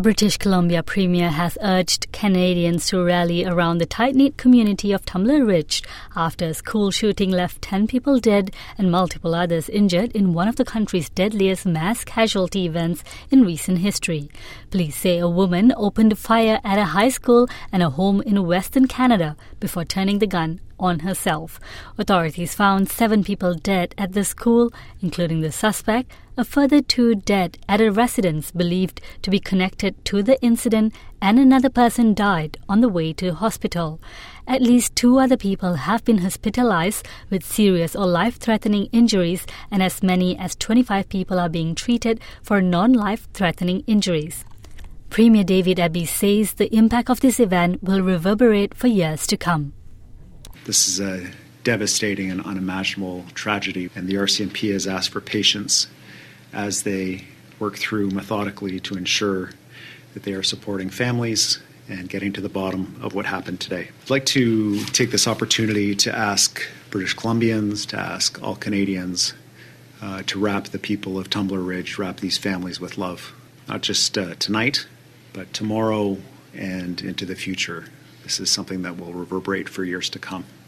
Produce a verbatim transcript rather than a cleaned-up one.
British Columbia Premier has urged Canadians to rally around the tight-knit community of Tumbler Ridge after a school shooting left ten people dead and multiple others injured in one of the country's deadliest mass casualty events in recent history. Police say a woman opened fire at a high school and a home in Western Canada before turning the gun on herself. Authorities found seven people dead at the school, including the suspect, a further two dead at a residence believed to be connected to the incident, and another person died on the way to hospital. At least two other people have been hospitalized with serious or life-threatening injuries, and as many as twenty-five people are being treated for non-life-threatening injuries. Premier David Eby says the impact of this event will reverberate for years to come. This is a devastating and unimaginable tragedy, and the R C M P has asked for patience as they work through methodically to ensure that they are supporting families and getting to the bottom of what happened today. I'd like to take this opportunity to ask British Columbians, to ask all Canadians uh, to wrap the people of Tumbler Ridge, wrap these families with love, not just uh, tonight, but tomorrow and into the future. This is something that will reverberate for years to come.